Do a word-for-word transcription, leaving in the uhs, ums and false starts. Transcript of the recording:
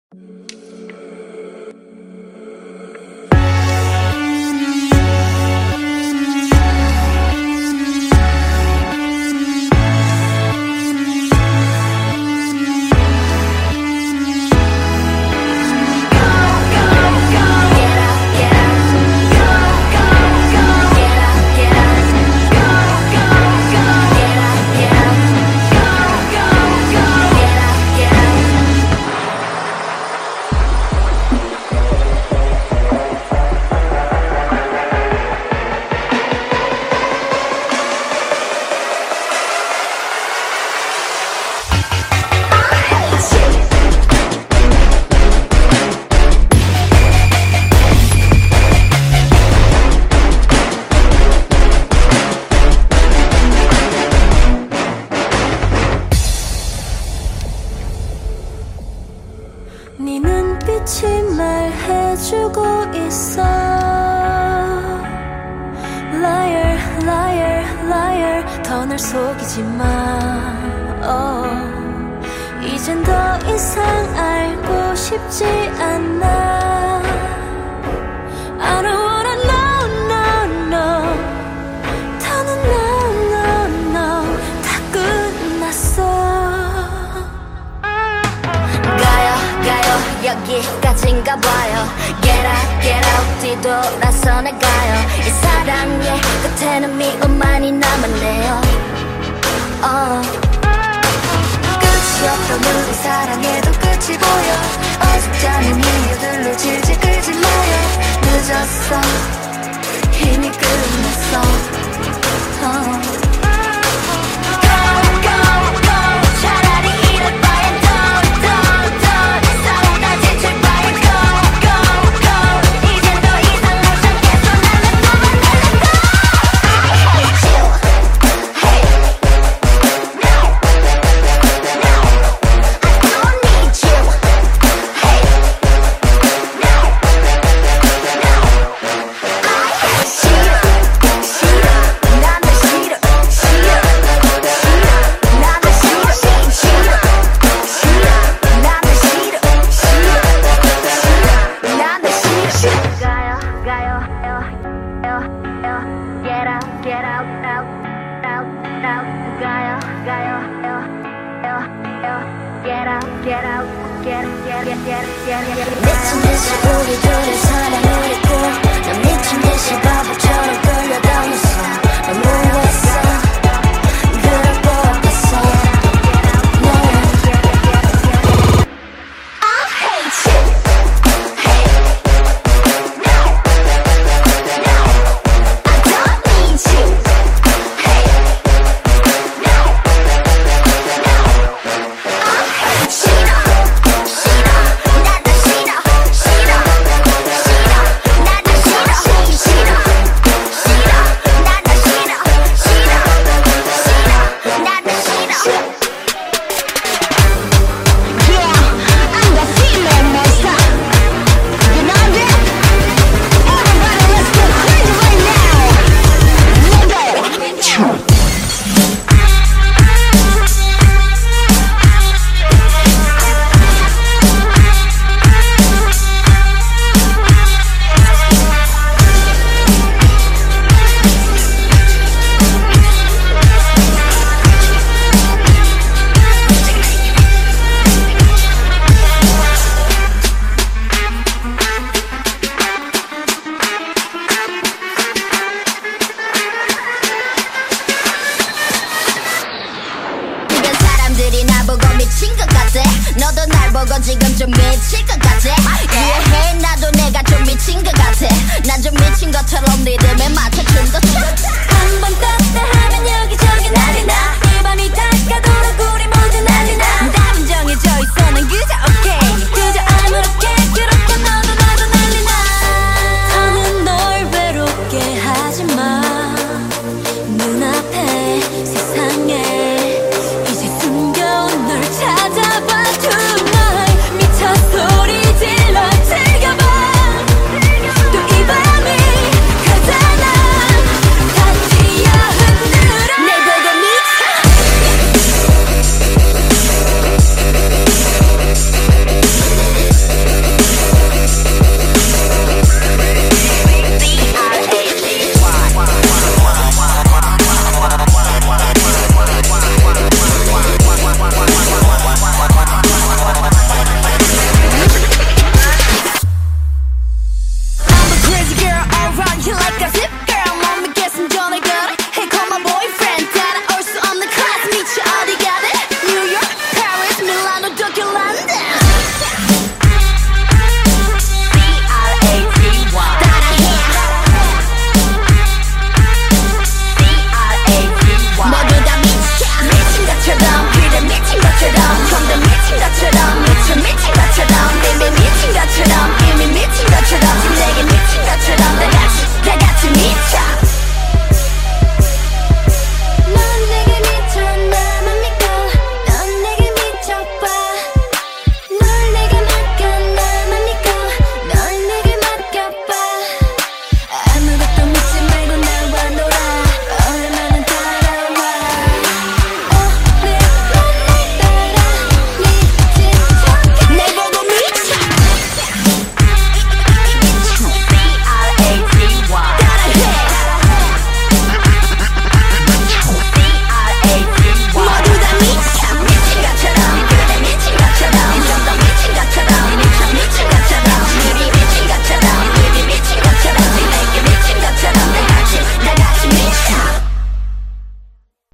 네 눈빛이 말해주고 있어. Liar, liar, liar. 더 날 속이지 마. oh. 이젠 더 이상 알고 싶지 않아. I don't wanna know, no, no. 더는 no, no, no. 다 끝났어. 여기까지인가 봐요. Get out, get out. 뒤돌아서 나가요. 이 사랑의 끝에는 미움만이 남았네요. uh. 끝이 없던 우리 사랑에도 끝이 보여. 어줍잖은 이유들로 질질 끌지 마요. 늦었어. 이미 끝났어. uh. Get out, out, out, out. 가요, 가요, get out, get out, get, get, get, get, get, get. 미친 듯이 우리 둘의 사랑을 했고, 난 미친 듯이 바보처럼 끌려다녔어. 난 몰랐어, 그럴 거 같았어. I hate you. 미친 것 같아. 너도 날 보고 지금 좀 미칠 것 같아. 이해해 나도 내가 좀 미친 것 같아. 난 좀 미친 것처럼 리듬에 맞춰준 것 같아. 한번 떴다 하면 여기저기 난리 나.